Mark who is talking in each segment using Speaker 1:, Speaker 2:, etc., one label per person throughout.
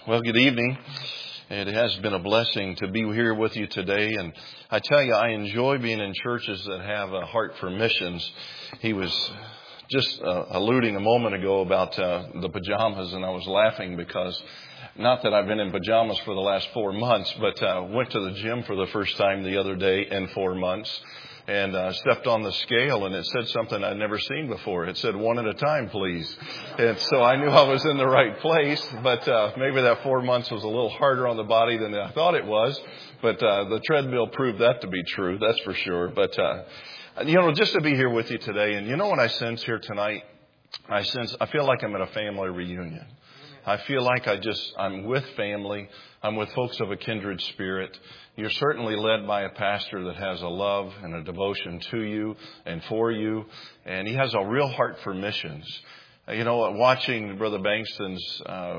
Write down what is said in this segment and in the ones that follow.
Speaker 1: Well, good evening. It has been a blessing to be here with you today. And I tell you, I enjoy being in churches that have a heart for missions. He was just alluding a moment ago about the pajamas, and I was laughing because not that I've been in pajamas for the last 4 months, but went to the gym for the first time the other day in 4 months. And stepped on the scale, and it said something I'd never seen before. It said, 1 at a time, please. And so I knew I was in the right place, but maybe that 4 months was a little harder on the body than I thought it was. But the treadmill proved that to be true, that's for sure. But, just to be here with you today, and you know what I sense here tonight? I feel like I'm at a family reunion. I feel like I'm with family. I'm with folks of a kindred spirit. You're certainly led by a pastor that has a love and a devotion to you and for you. And he has a real heart for missions. Watching Brother Bankston's,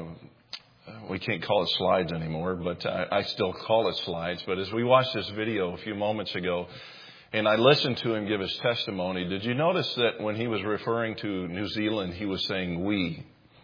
Speaker 1: we can't call it slides anymore, but I still call it slides. But as we watched this video a few moments ago, and I listened to him give his testimony, did you notice that when he was referring to New Zealand, he was saying we,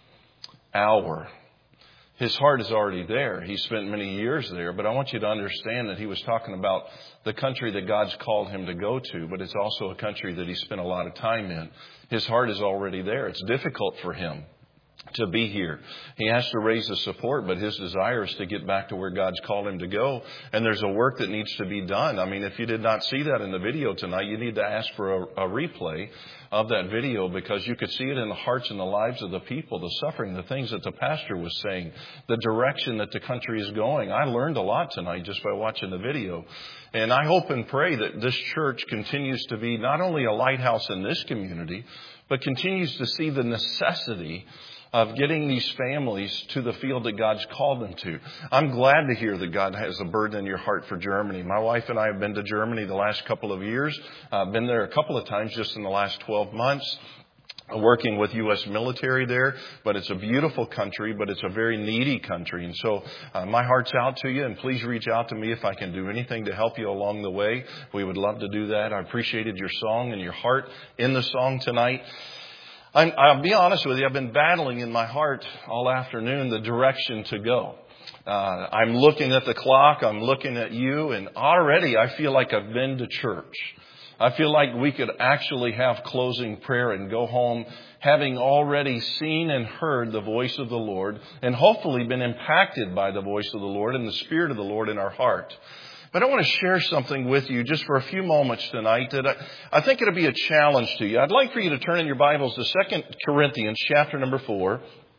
Speaker 1: our? His heart is already there. He spent many years there, but I want you to understand that he was talking about the country that God's called him to go to, but it's also a country that he spent a lot of time in. His heart is already there. It's difficult for him to be here. He has to raise the support, but his desire is to get back to where God's called him to go. And there's a work that needs to be done. I mean, if you did not see that in the video tonight, you need to ask for a replay of that video, because you could see it in the hearts and the lives of the people, the suffering, the things that the pastor was saying, the direction that the country is going. I learned a lot tonight just by watching the video. And I hope and pray that this church continues to be not only a lighthouse in this community, but continues to see the necessity of getting these families to the field that God's called them to. I'm glad to hear that God has a burden in your heart for Germany. My wife and I have been to Germany the last couple of years. I've been there a couple of times just in the last 12 months. Working with U.S. military there, but it's a beautiful country, but it's a very needy country. And so my heart's out to you, and please reach out to me if I can do anything to help you along the way. We would love to do that. I appreciated your song and your heart in the song tonight. I'll be honest with you, I've been battling in my heart all afternoon the direction to go. I'm looking at the clock, I'm looking at you, and already I feel like I've been to church. I feel like we could actually have closing prayer and go home having already seen and heard the voice of the Lord, and hopefully been impacted by the voice of the Lord and the Spirit of the Lord in our heart. But I want to share something with you just for a few moments tonight that I think it'll be a challenge to you. I'd like for you to turn in your Bibles to 2 Corinthians chapter number 4.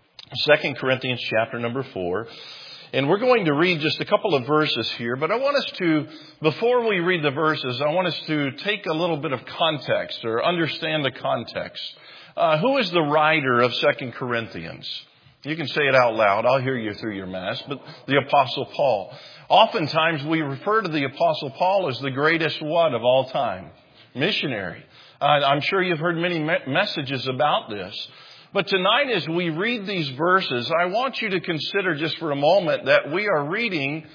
Speaker 1: 2 Corinthians chapter number 4. And we're going to read just a couple of verses here. But I want us to, before we read the verses, I want us to take a little bit of context or understand the context. Who is the writer of 2 Corinthians? You can say it out loud. I'll hear you through your mask. But the Apostle Paul. Oftentimes we refer to the Apostle Paul as the greatest what of all time? Missionary. I'm sure you've heard many messages about this. But tonight as we read these verses, I want you to consider just for a moment that we are reading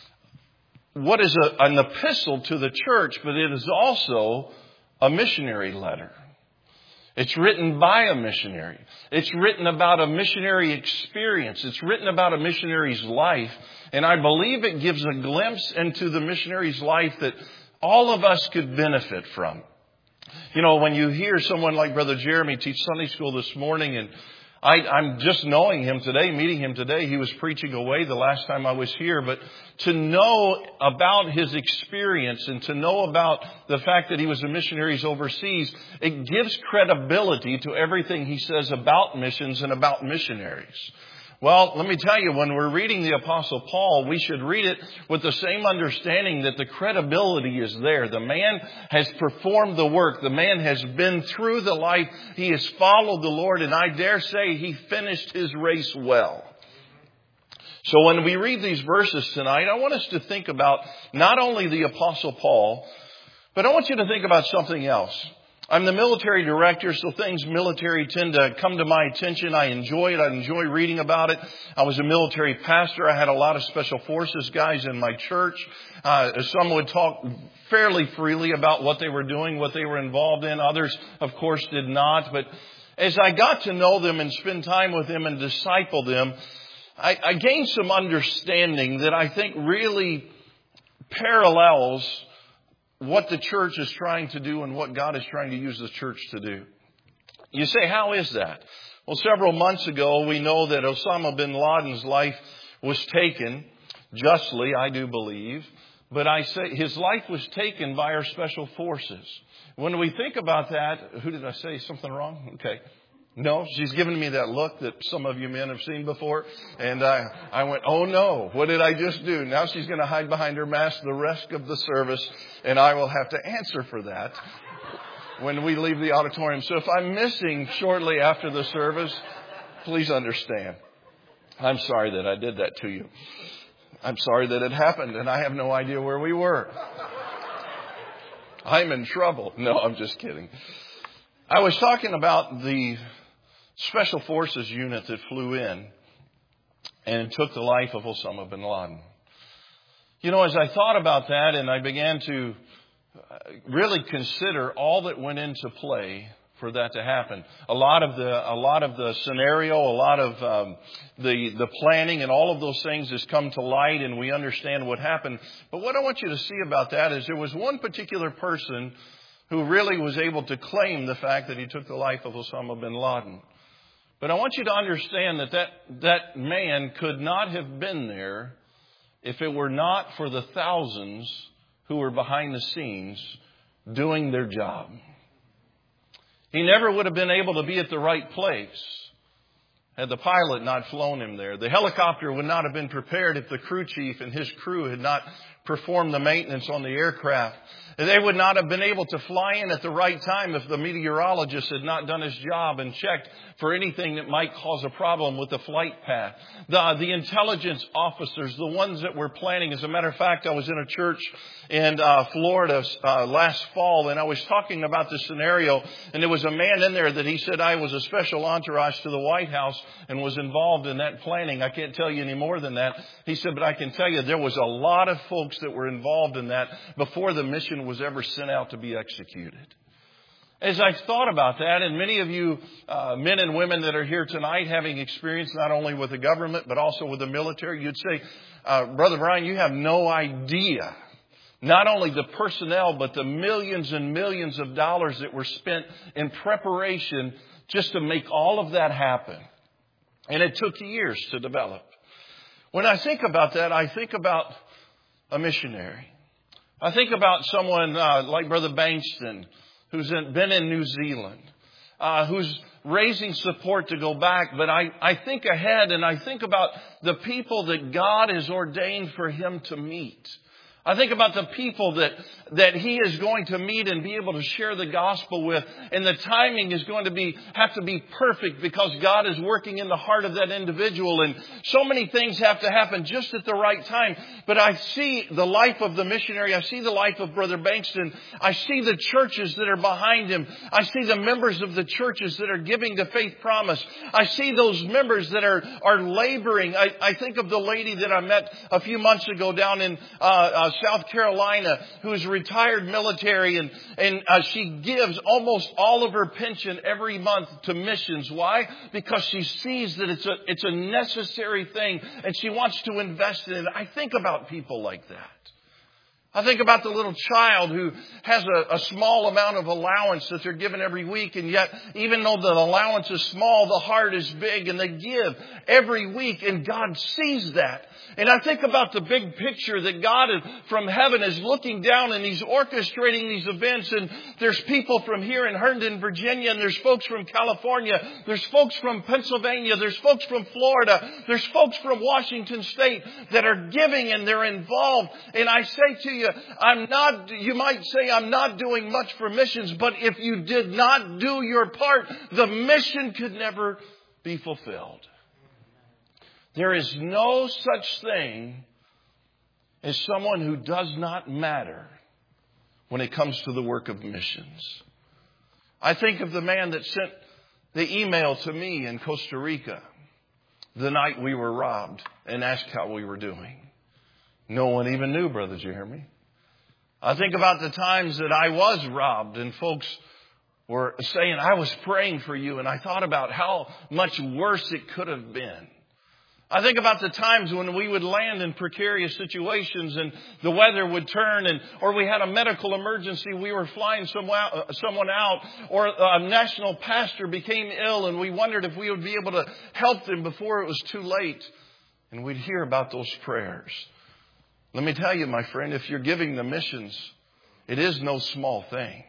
Speaker 1: what is an epistle to the church, but it is also a missionary letter. It's written by a missionary. It's written about a missionary experience. It's written about a missionary's life. And I believe it gives a glimpse into the missionary's life that all of us could benefit from. You know, when you hear someone like Brother Jeremy teach Sunday school this morning, and I'm just knowing him today, meeting him today. He was preaching away the last time I was here. But to know about his experience and to know about the fact that he was a missionary overseas, it gives credibility to everything he says about missions and about missionaries. Well, let me tell you, when we're reading the Apostle Paul, we should read it with the same understanding that the credibility is there. The man has performed the work. The man has been through the life. He has followed the Lord, and I dare say he finished his race well. So when we read these verses tonight, I want us to think about not only the Apostle Paul, but I want you to think about something else. I'm the military director, so things military tend to come to my attention. I enjoy it. I enjoy reading about it. I was a military pastor. I had a lot of special forces guys in my church. Some would talk fairly freely about what they were doing, what they were involved in. Others, of course, did not. But as I got to know them and spend time with them and disciple them, I gained some understanding that I think really parallels what the church is trying to do and what God is trying to use the church to do. You say, how is that? Well, several months ago, we know that Osama bin Laden's life was taken, justly, I do believe. But I say his life was taken by our special forces. When we think about that, who did I say something wrong? Okay. No, she's given me that look that some of you men have seen before. And I went, oh no, what did I just do? Now she's going to hide behind her mask the rest of the service, and I will have to answer for that when we leave the auditorium. So if I'm missing shortly after the service, please understand. I'm sorry that I did that to you. I'm sorry that it happened, and I have no idea where we were. I'm in trouble. No, I'm just kidding. I was talking about the Special Forces unit that flew in and took the life of Osama bin Laden. You know, as I thought about that and I began to really consider all that went into play for that to happen, a lot of the scenario, a lot of the planning and all of those things has come to light, and we understand what happened. But what I want you to see about that is there was one particular person who really was able to claim the fact that he took the life of Osama bin Laden. But I want you to understand that man could not have been there if it were not for the thousands who were behind the scenes doing their job. He never would have been able to be at the right place had the pilot not flown him there. The helicopter would not have been prepared if the crew chief and his crew had not performed the maintenance on the aircraft. They would not have been able to fly in at the right time if the meteorologist had not done his job and checked for anything that might cause a problem with the flight path. The intelligence officers, the ones that were planning. As a matter of fact, I was in a church in Florida last fall, and I was talking about this scenario, and there was a man in there that he said I was a special entourage to the White House and was involved in that planning. I can't tell you any more than that. He said, but I can tell you there was a lot of folks that were involved in that before the mission was ever sent out to be executed. As I thought about that, and many of you men and women that are here tonight having experience not only with the government but also with the military, you'd say, Brother Brian, you have no idea not only the personnel but the millions and millions of dollars that were spent in preparation just to make all of that happen. And it took years to develop. When I think about that, I think about a missionary. I think about someone like Brother Bankston, who's been in New Zealand, who's raising support to go back. But I think ahead, and I think about the people that God has ordained for him to meet. I think about the people that he is going to meet and be able to share the gospel with. And the timing is going to have to be perfect because God is working in the heart of that individual. And so many things have to happen just at the right time. But I see the life of the missionary. I see the life of Brother Bankston. I see the churches that are behind him. I see the members of the churches that are giving to Faith Promise. I see those members that are laboring. I think of the lady that I met a few months ago down in South Carolina, who is retired military, and she gives almost all of her pension every month to missions. Why? Because she sees that it's a necessary thing, and she wants to invest in it. I think about people like that. I think about the little child who has a small amount of allowance that they're given every week. And yet, even though the allowance is small, the heart is big, and they give every week. And God sees that. And I think about the big picture that God from heaven is looking down, and He's orchestrating these events. And there's people from here in Herndon, Virginia, and there's folks from California. There's folks from Pennsylvania. There's folks from Florida. There's folks from Washington State that are giving, and they're involved. And I say to you, you might say I'm not doing much for missions, but if you did not do your part, the mission could never be fulfilled. There is no such thing as someone who does not matter when it comes to the work of missions. I think of the man that sent the email to me in Costa Rica the night we were robbed and asked how we were doing. No one even knew, Brother Jeremy. I think about the times that I was robbed and folks were saying, I was praying for you, and I thought about how much worse it could have been. I think about the times when we would land in precarious situations and the weather would turn, or we had a medical emergency, we were flying someone out, or a national pastor became ill and we wondered if we would be able to help them before it was too late. And we'd hear about those prayers. Let me tell you, my friend, if you're giving the missions, it is no small thing.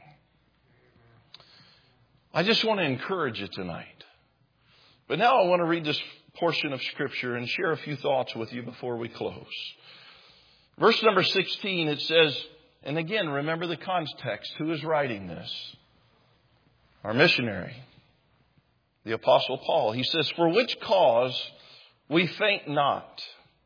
Speaker 1: I just want to encourage you tonight. But now I want to read this portion of Scripture and share a few thoughts with you before we close. Verse number 16, it says, and again, remember the context. Who is writing this? Our missionary, the Apostle Paul. He says, for which cause we faint not.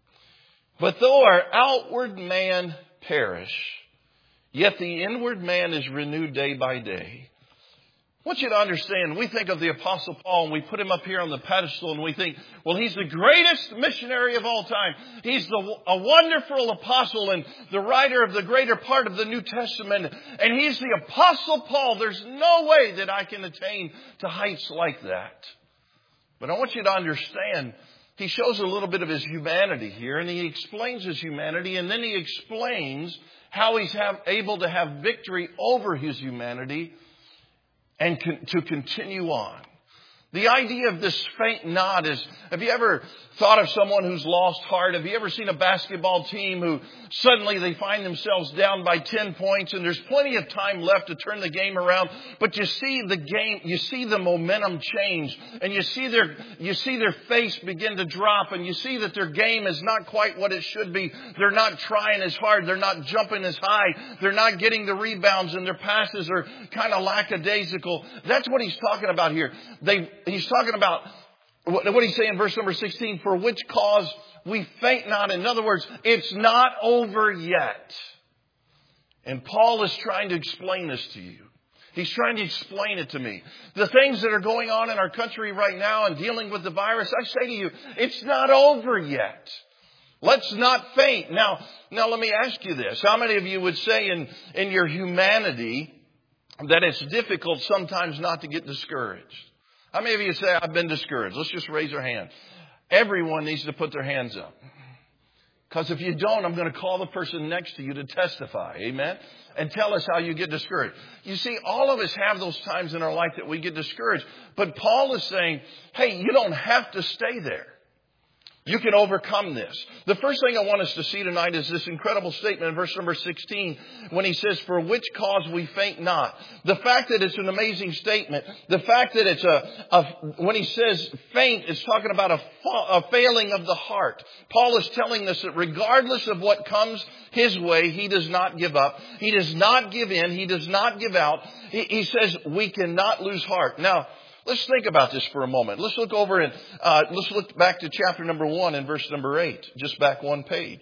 Speaker 1: But though our outward man perish, yet the inward man is renewed day by day. I want you to understand, we think of the Apostle Paul and we put him up here on the pedestal and we think, well, he's the greatest missionary of all time. He's a wonderful apostle and the writer of the greater part of the New Testament. And he's the Apostle Paul. There's no way that I can attain to heights like that. But I want you to understand, he shows a little bit of his humanity here, and he explains his humanity, and then he explains how he's able to have victory over his humanity and to continue on. The idea of this faint not is, have you ever thought of someone who's lost heart? Have you ever seen a basketball team who suddenly they find themselves down by 10 points and there's plenty of time left to turn the game around, but you see the game, you see the momentum change, and you see their face begin to drop, and you see that their game is not quite what it should be. They're not trying as hard. They're not jumping as high. They're not getting the rebounds, and their passes are kind of lackadaisical. That's what he's talking about here. He's talking about what he's saying in verse number 16, for which cause we faint not. In other words, it's not over yet. And Paul is trying to explain this to you. He's trying to explain it to me. The things that are going on in our country right now and dealing with the virus, I say to you, it's not over yet. Let's not faint. Now let me ask you this. How many of you would say in your humanity that it's difficult sometimes not to get discouraged? How many of you say, I've been discouraged? Let's just raise our hand. Everyone needs to put their hands up. Because if you don't, I'm going to call the person next to you to testify. Amen? And tell us how you get discouraged. You see, all of us have those times in our life that we get discouraged. But Paul is saying, hey, you don't have to stay there. You can overcome this. The first thing I want us to see tonight is this incredible statement in verse number 16 when he says, for which cause we faint not. The fact that it's an amazing statement. The fact that it's when he says faint, it's talking about a failing of the heart. Paul is telling us that regardless of what comes his way, he does not give up. He does not give in. He does not give out. He says we cannot lose heart. Now, let's think about this for a moment. Let's look over and let's look back to chapter number 1 and verse number 8. Just back one page.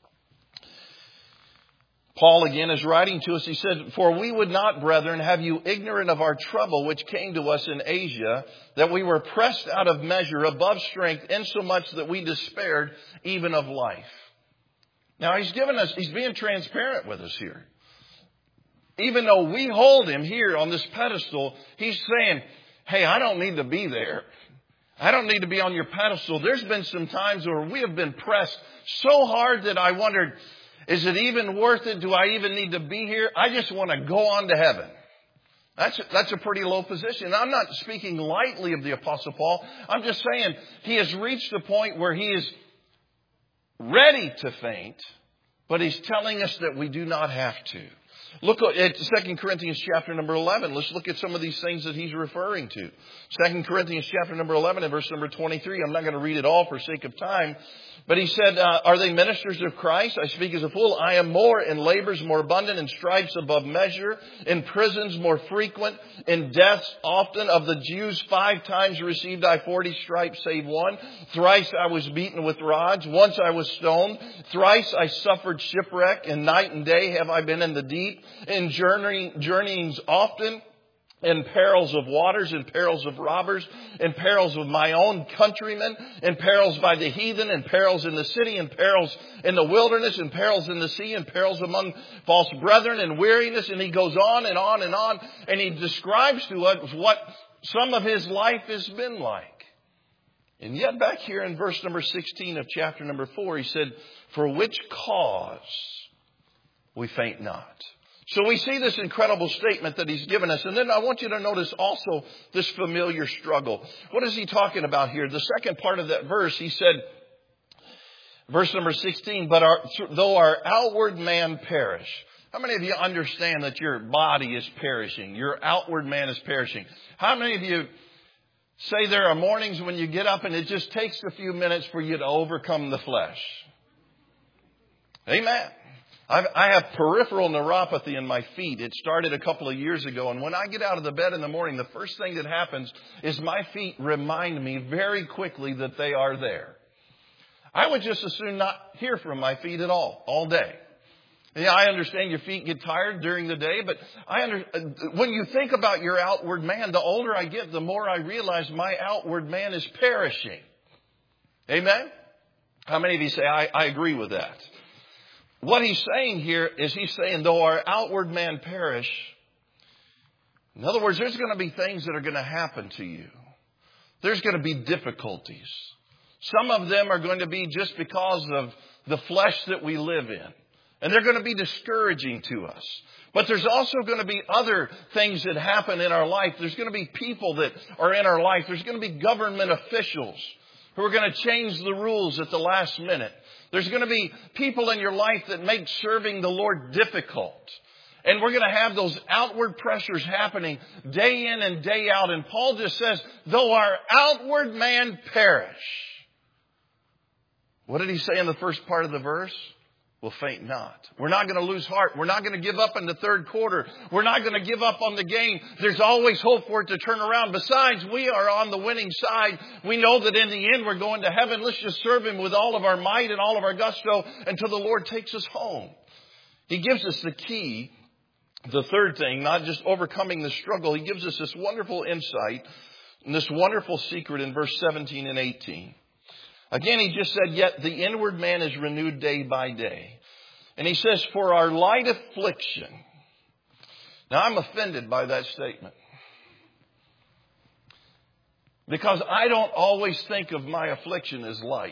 Speaker 1: Paul again is writing to us. He said, for we would not, brethren, have you ignorant of our trouble which came to us in Asia, that we were pressed out of measure above strength, insomuch that we despaired even of life. Now he's being transparent with us here. Even though we hold him here on this pedestal, he's saying, hey, I don't need to be there. I don't need to be on your pedestal. There's been some times where we have been pressed so hard that I wondered, is it even worth it? Do I even need to be here? I just want to go on to heaven. That's a pretty low position. I'm not speaking lightly of the Apostle Paul. I'm just saying he has reached the point where he is ready to faint, but he's telling us that we do not have to. Look at 2 Corinthians chapter number 11. Let's look at some of these things that he's referring to. 2 Corinthians chapter number 11 and verse number 23. I'm not going to read it all for sake of time. But he said, are they ministers of Christ? I speak as a fool. I am more, in labors more abundant, in stripes above measure, in prisons more frequent, in deaths often. Of the Jews 5 times received I 40 stripes, save one. Thrice I was beaten with rods. Once I was stoned. Thrice I suffered shipwreck. And night and day have I been in the deep. In journeyings often. In perils of waters, in perils of robbers, in perils of my own countrymen, in perils by the heathen, in perils in the city, in perils in the wilderness, in perils in the sea, in perils among false brethren, in weariness. And he goes on and on and on. And he describes to us what some of his life has been like. And yet back here in verse number 16 of chapter number 4, he said, for which cause we faint not. So we see this incredible statement that he's given us. And then I want you to notice also this familiar struggle. What is he talking about here? The second part of that verse, he said, verse number 16, but though our outward man perish. How many of you understand that your body is perishing? Your outward man is perishing. How many of you say there are mornings when you get up and it just takes a few minutes for you to overcome the flesh? Amen. I have peripheral neuropathy in my feet. It started a couple of years ago. And when I get out of the bed in the morning, the first thing that happens is my feet remind me very quickly that they are there. I would just as soon not hear from my feet at all day. Yeah, I understand your feet get tired during the day, but when you think about your outward man, the older I get, the more I realize my outward man is perishing. Amen? How many of you say, I agree with that? What he's saying here is he's saying, though our outward man perish, in other words, there's going to be things that are going to happen to you. There's going to be difficulties. Some of them are going to be just because of the flesh that we live in. And they're going to be discouraging to us. But there's also going to be other things that happen in our life. There's going to be people that are in our life. There's going to be government officials who are going to change the rules at the last minute. There's going to be people in your life that make serving the Lord difficult. And we're going to have those outward pressures happening day in and day out. And Paul just says, though our outward man perish. What did he say in the first part of the verse? We'll faint not. We're not going to lose heart. We're not going to give up in the third quarter. We're not going to give up on the game. There's always hope for it to turn around. Besides, we are on the winning side. We know that in the end we're going to heaven. Let's just serve Him with all of our might and all of our gusto until the Lord takes us home. He gives us the key, the third thing, not just overcoming the struggle. He gives us this wonderful insight and this wonderful secret in verse 17 and 18. Again, he just said, yet the inward man is renewed day by day. And he says, for our light affliction. Now, I'm offended by that statement. Because I don't always think of my affliction as light.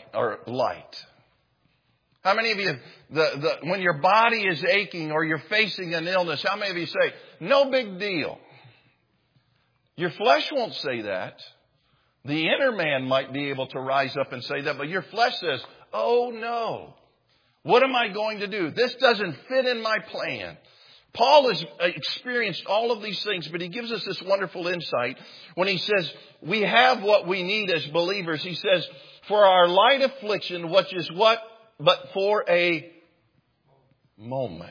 Speaker 1: How many of you, when your body is aching or you're facing an illness, how many of you say, no big deal? Your flesh won't say that. The inner man might be able to rise up and say that, but your flesh says, oh no, what am I going to do? This doesn't fit in my plan. Paul has experienced all of these things, but he gives us this wonderful insight when he says, we have what we need as believers. He says, for our light affliction, which is what? But for a moment.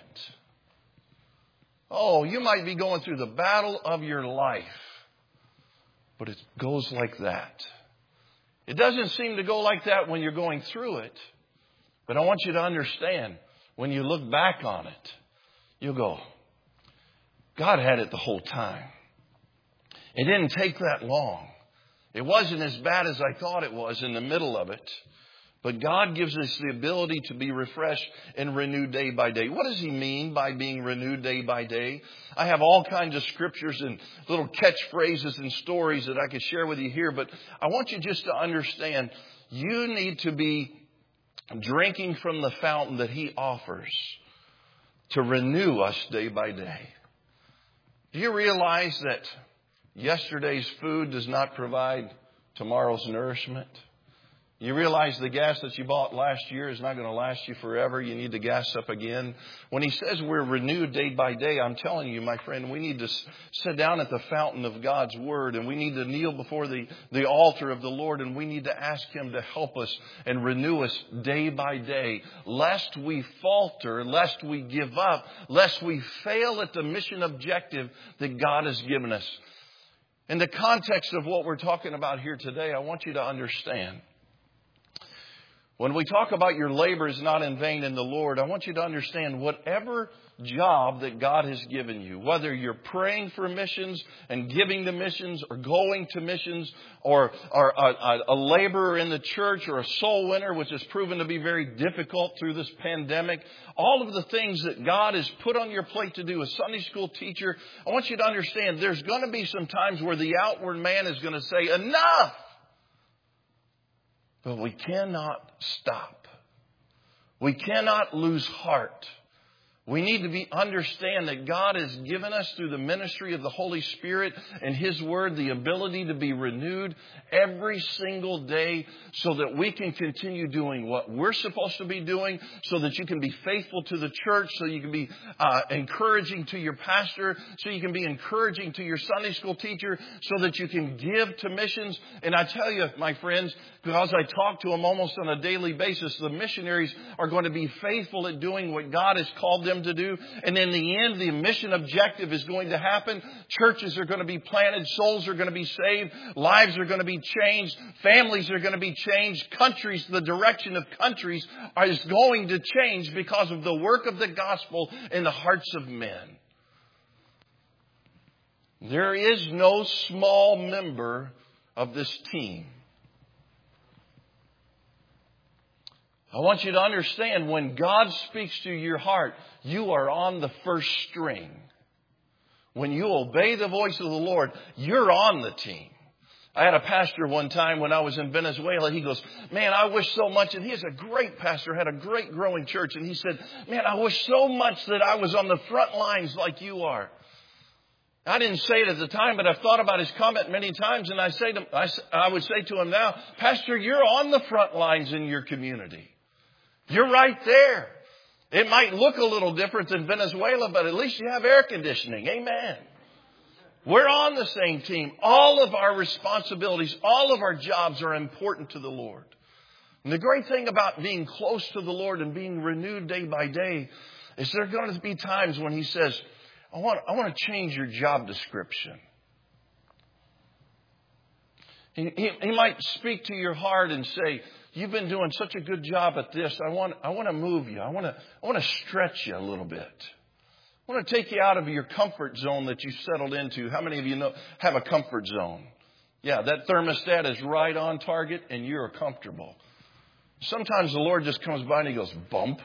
Speaker 1: Oh, you might be going through the battle of your life. But it goes like that. It doesn't seem to go like that when you're going through it. But I want you to understand, when you look back on it, you'll go, God had it the whole time. It didn't take that long. It wasn't as bad as I thought it was in the middle of it. But God gives us the ability to be refreshed and renewed day by day. What does He mean by being renewed day by day? I have all kinds of scriptures and little catchphrases and stories that I could share with you here. But I want you just to understand, you need to be drinking from the fountain that He offers to renew us day by day. Do you realize that yesterday's food does not provide tomorrow's nourishment? You realize the gas that you bought last year is not going to last you forever. You need to gas up again. When he says we're renewed day by day, I'm telling you, my friend, we need to sit down at the fountain of God's Word, and we need to kneel before the altar of the Lord, and we need to ask Him to help us and renew us day by day, lest we falter, lest we give up, lest we fail at the mission objective that God has given us. In the context of what we're talking about here today, I want you to understand, when we talk about your labor is not in vain in the Lord, I want you to understand whatever job that God has given you, whether you're praying for missions and giving to missions or going to missions or a laborer in the church or a soul winner, which has proven to be very difficult through this pandemic, all of the things that God has put on your plate to do, a Sunday school teacher, I want you to understand there's going to be some times where the outward man is going to say, enough! But we cannot stop. We cannot lose heart. We need to understand that God has given us through the ministry of the Holy Spirit and His Word the ability to be renewed every single day so that we can continue doing what we're supposed to be doing, so that you can be faithful to the church, so you can be encouraging to your pastor, so you can be encouraging to your Sunday school teacher, so that you can give to missions. And I tell you, my friends, because I talk to them almost on a daily basis, the missionaries are going to be faithful at doing what God has called them to do. And in the end, the mission objective is going to happen. Churches are going to be planted. Souls are going to be saved. Lives are going to be changed. Families are going to be changed. Countries, the direction of countries is going to change because of the work of the gospel in the hearts of men. There is no small member of this team. I want you to understand, when God speaks to your heart, you are on the first string. When you obey the voice of the Lord, you're on the team. I had a pastor one time when I was in Venezuela. He goes, man, I wish so much. And he's a great pastor, had a great growing church. And he said, man, I wish so much that I was on the front lines like you are. I didn't say it at the time, but I've thought about his comment many times. And I would say to him now, Pastor, you're on the front lines in your community. You're right there. It might look a little different than Venezuela, but at least you have air conditioning. Amen. We're on the same team. All of our responsibilities, all of our jobs are important to the Lord. And the great thing about being close to the Lord and being renewed day by day is there are going to be times when He says, I want to change your job description. He might speak to your heart and say, you've been doing such a good job at this. I want to move you. I want to stretch you a little bit. I want to take you out of your comfort zone that you settled into. How many of you have a comfort zone? Yeah, that thermostat is right on target and you're comfortable. Sometimes the Lord just comes by and He goes, bump.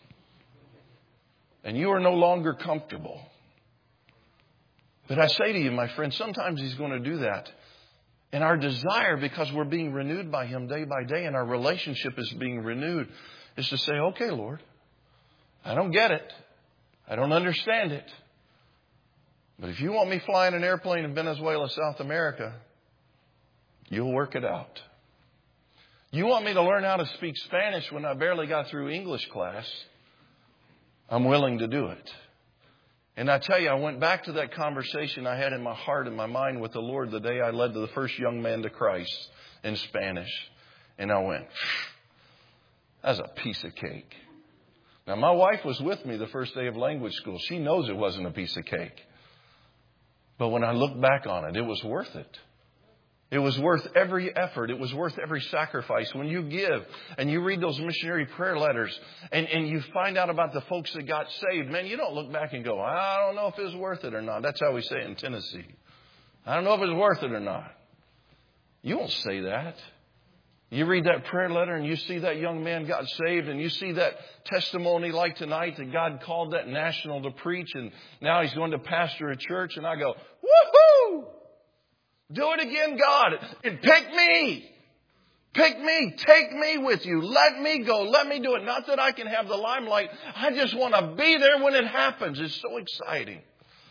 Speaker 1: And you are no longer comfortable. But I say to you, my friend, sometimes He's going to do that. And our desire, because we're being renewed by Him day by day and our relationship is being renewed, is to say, okay, Lord, I don't get it. I don't understand it. But if you want me flying an airplane in Venezuela, South America, you'll work it out. You want me to learn how to speak Spanish when I barely got through English class, I'm willing to do it. And I tell you, I went back to that conversation I had in my heart and my mind with the Lord the day I led the first young man to Christ in Spanish. And I went, that's a piece of cake. Now, my wife was with me the first day of language school. She knows it wasn't a piece of cake. But when I look back on it, it was worth it. It was worth every effort. It was worth every sacrifice. When you give and you read those missionary prayer letters and you find out about the folks that got saved, man, you don't look back and go, I don't know if it was worth it or not. That's how we say it in Tennessee. I don't know if it was worth it or not. You won't say that. You read that prayer letter and you see that young man got saved and you see that testimony like tonight that God called that national to preach and now he's going to pastor a church, and I go, woohoo! Do it again, God. And pick me. Pick me. Take me with you. Let me go. Let me do it. Not that I can have the limelight. I just want to be there when it happens. It's so exciting.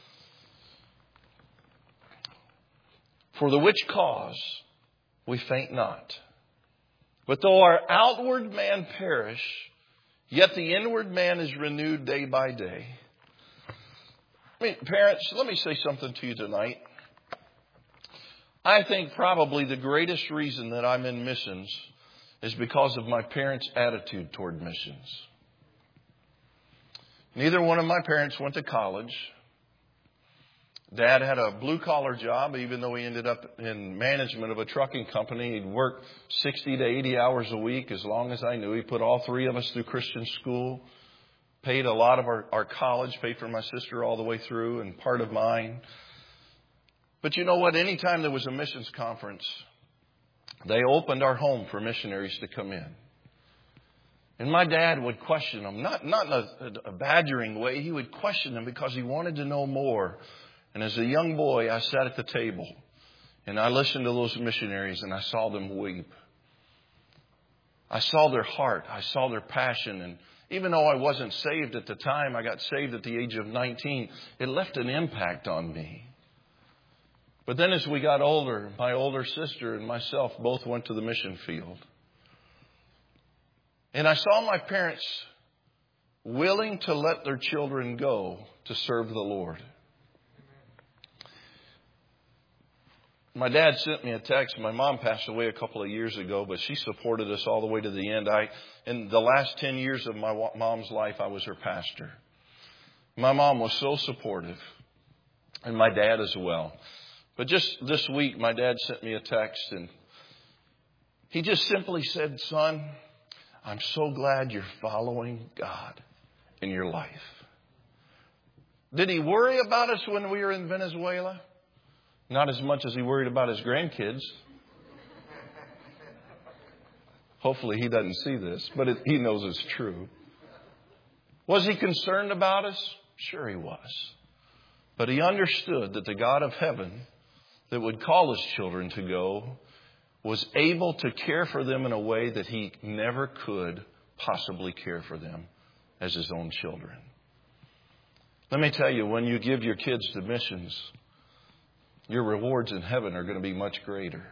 Speaker 1: For the which cause we faint not. But though our outward man perish, yet the inward man is renewed day by day. Parents, let me say something to you tonight. I think probably the greatest reason that I'm in missions is because of my parents' attitude toward missions. Neither one of my parents went to college. Dad had a blue-collar job, even though he ended up in management of a trucking company. He'd work 60 to 80 hours a week as long as I knew. He put all three of us through Christian school, paid a lot of our college, paid for my sister all the way through and part of mine. But you know what? Anytime there was a missions conference, they opened our home for missionaries to come in. And my dad would question them, not in a badgering way. He would question them because he wanted to know more. And as a young boy, I sat at the table and I listened to those missionaries and I saw them weep. I saw their heart. I saw their passion. And even though I wasn't saved at the time, I got saved at the age of 19. It left an impact on me. But then as we got older, my older sister and myself both went to the mission field. And I saw my parents willing to let their children go to serve the Lord. My dad sent me a text. My mom passed away a couple of years ago, but she supported us all the way to the end. In the last 10 years of my mom's life, I was her pastor. My mom was so supportive, and my dad as well. But just this week, my dad sent me a text, and he just simply said, "Son, I'm so glad you're following God in your life." Did he worry about us when we were in Venezuela? Not as much as he worried about his grandkids. Hopefully he doesn't see this, but he knows it's true. Was he concerned about us? Sure he was. But he understood that the God of heaven that would call his children to go was able to care for them in a way that he never could possibly care for them as his own children. Let me tell you, when you give your kids to missions, your rewards in heaven are going to be much greater.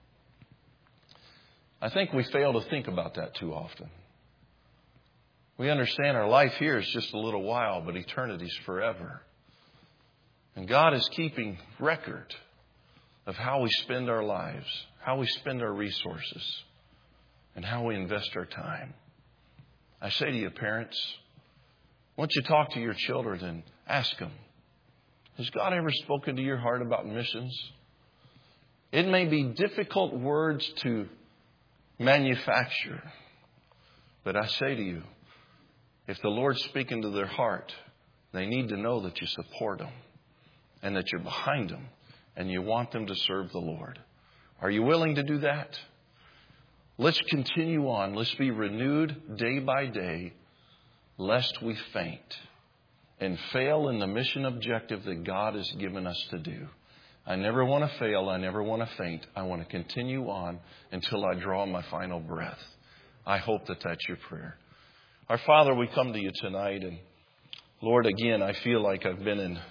Speaker 1: I think we fail to think about that too often. We understand our life here is just a little while, but eternity's forever. And God is keeping record of how we spend our lives, how we spend our resources, and how we invest our time. I say to you, parents, once you talk to your children and ask them, has God ever spoken to your heart about missions? It may be difficult words to manufacture, but I say to you, if the Lord's speaking to their heart, they need to know that you support them and that you're behind them and you want them to serve the Lord. Are you willing to do that? Let's continue on. Let's be renewed day by day, lest we faint and fail in the mission objective that God has given us to do. I never want to fail. I never want to faint. I want to continue on until I draw my final breath. I hope that that's your prayer. Our Father, we come to you tonight, and Lord, again, I feel like I've been in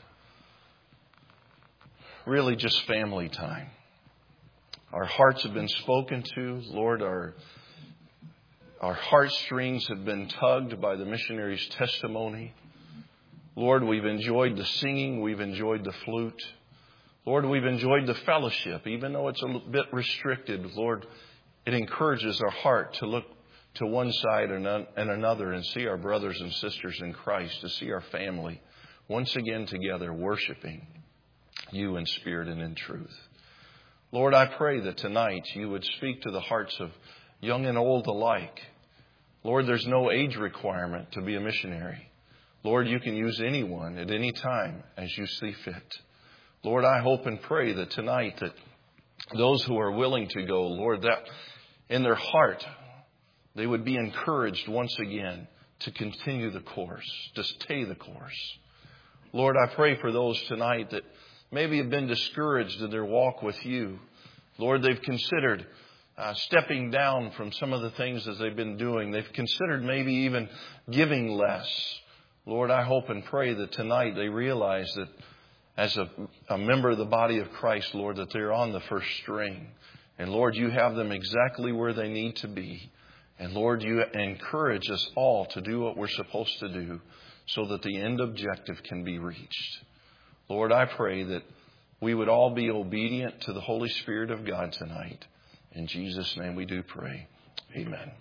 Speaker 1: really just family time. Our hearts have been spoken to. Lord, our heartstrings have been tugged by the missionary's testimony. Lord, we've enjoyed the singing. We've enjoyed the flute. Lord, we've enjoyed the fellowship. Even though it's a bit restricted, Lord, it encourages our heart to look to one side and another and see our brothers and sisters in Christ, to see our family once again together worshiping you in spirit and in truth. Lord, I pray that tonight you would speak to the hearts of young and old alike. Lord, there's no age requirement to be a missionary. Lord, you can use anyone at any time as you see fit. Lord, I hope and pray that tonight that those who are willing to go, Lord, that in their heart they would be encouraged once again to continue the course, to stay the course. Lord, I pray for those tonight that maybe have been discouraged in their walk with you. Lord, they've considered stepping down from some of the things that they've been doing. They've considered maybe even giving less. Lord, I hope and pray that tonight they realize that as a member of the body of Christ, Lord, that they're on the first string. And Lord, you have them exactly where they need to be. And Lord, you encourage us all to do what we're supposed to do so that the end objective can be reached. Lord, I pray that we would all be obedient to the Holy Spirit of God tonight. In Jesus' name we do pray. Amen.